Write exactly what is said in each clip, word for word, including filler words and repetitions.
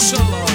شاء الله.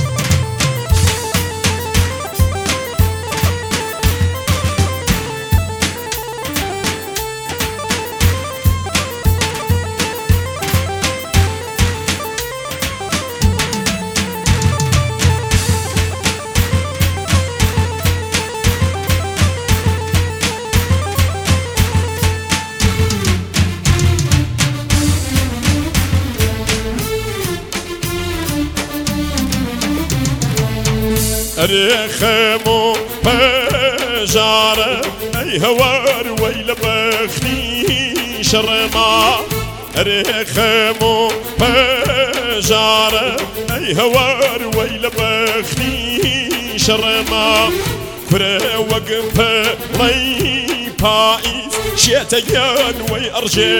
رخمو بجارة أي هوار ويل بخني شرما رخمو بجارة أي هوار ويل بخني شرما كره وقف لي بايز شيتيان ويرجع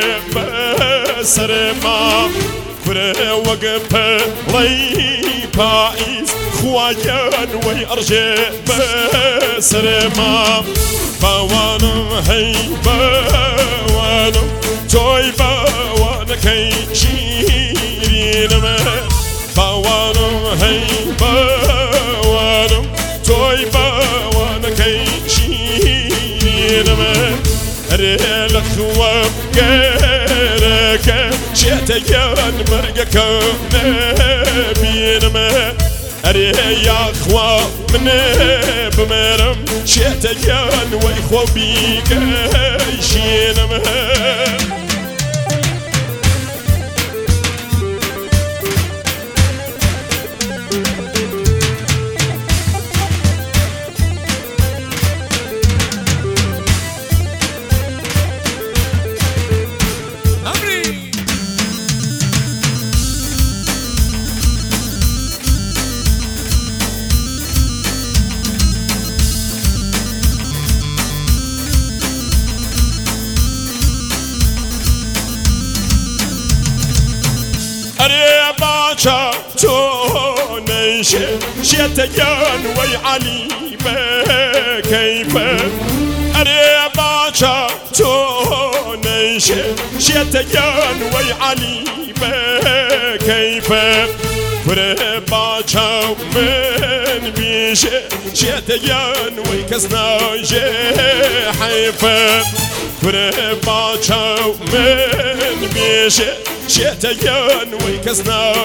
بسرما كره وقف لي بايز خوايان ويرجع بسرما بوانم هي بوانم توي بوانا كي شيرين ما بوانم هي بوانم توي بوانا كي شيرين ما ريلك خواب جرك شيتيان مرقك نبين ما أري يا أخوة من بمرم شيتيان وإخوة بيك شينما باچا تو نيشه شيتيان وي علي بكيف أري باچا تو نيشه شيتيان وي علي بكيف كره باچا من بيشه شيتيان وي كسناجه حيفه كره باچا من بيشه شيتيان ويكسنا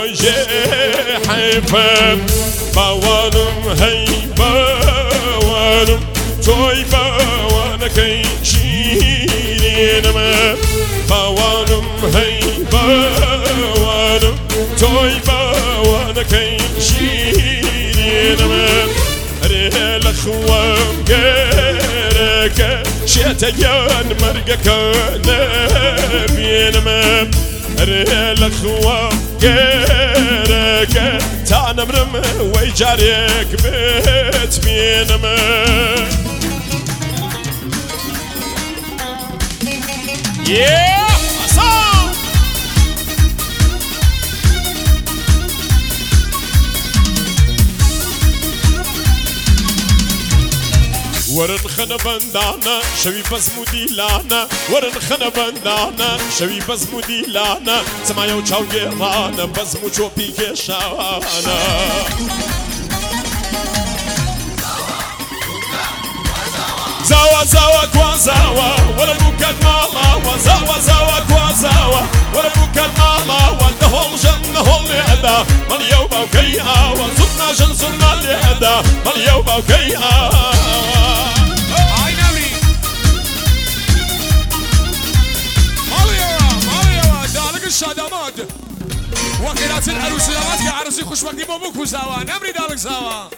حيفا بوانم هي بوانم توي بوانا كي شيرين ما بوانم هي بوانم توي بوانا كي شيرين ما ريل خوام جرك شيتيان مرقك نبين ما ريل خوا جرك تانا مرم ويجاريك بيت بينما yeah ورن خنا بندانا شوي بس موديلانا ورن خنا بندانا شوي بس موديلانا سمايا وچاو گرانا بس مو چوبي كشانا زاوا زاوا كوا زاوا ولا بوكال ماما وزاوا زاوا كوا زاوا ولا بوكال ماما والدهول جن هول يدا من يوبا وكيا وزنا جن زنا يدا من يوبا وكيا الشادمات وكيلات العروس الأوات كعروسي خوش وقتي بابوك وزاوا نمري دالك زاوا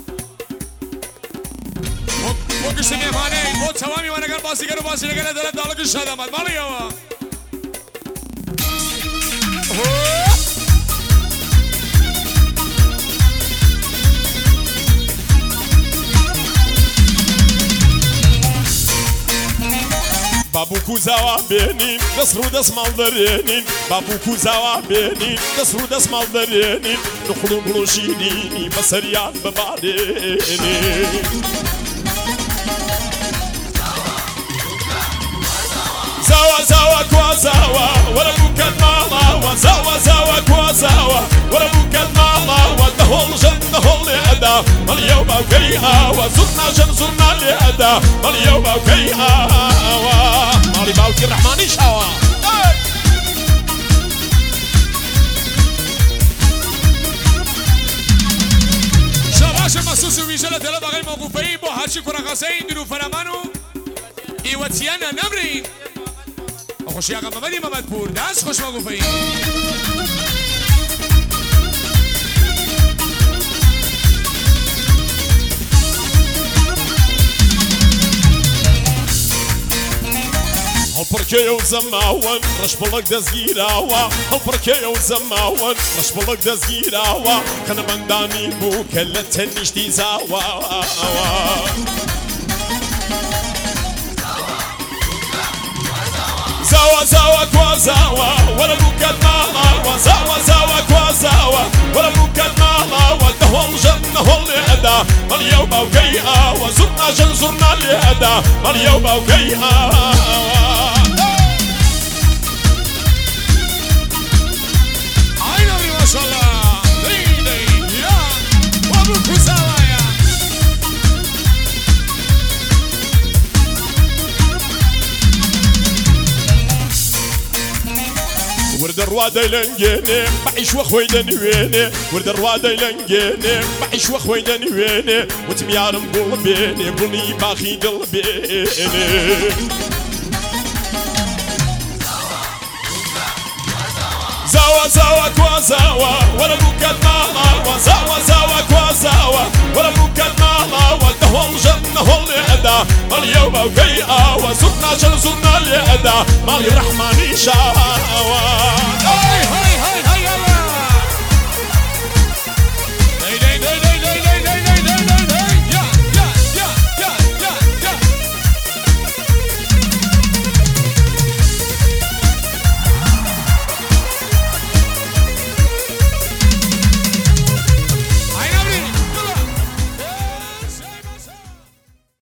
وكش تنيفاني موت سوامي وانا قال باسي قالوا باسي لقنا دلت دالك الشادمات مالي يوا بابوكو زاوا بينين دسرو دس مالدرينين بابوكو زاوا بينين دسرو دس مالدرينين نخلو بلوشيني بسريان ببعديني زاوا زاوا كوا زاوا ولا بوكال ماما وزاوا زاوا كوا زاوا ولا بوكال ماما وكيها وزرنا جن زرنا اليدا مال يوم وكيها مالي باوكي الرحمن شاوا شباش مخصوص ويجلة دلبا غير موقوفين بو هرشي كراغاسين دلو فنمانو ايواتيانا نمرين خوش يا محمد محمد پور داس خوش موقوفين هالبركي وزماون رش بلق دزگیراوا هالبركي وزماون رش بلق دزگیراوا خنا بندانی بو کل تنشتی زاوا زاوا زاوا كوا زاوا ولا بوكات ماما زاوا زاوا كوا زاوا ولا بوكات ماما والدهول جنة هول يدا اليوم وكيها وزرنا جن زرنا اليدا اليوم وكيها ما شاء الله ديدي يا وابو كوساوايا ورد الروادة يلنجيني بعيش واخوي دنويني ورد الروادة يلنجيني بعيش واخوي دنويني وتميارم قلبيني قلني باخي قلبيني زاوا زاوا كوا زاوا ولا بوكات ماما زاوا زاوا كوا زاوا ولا بوكات ماما والدهول جنة هول يدا اليوم وكيها وزرنا جن زرنا اليدا مالي الرحمن شاوا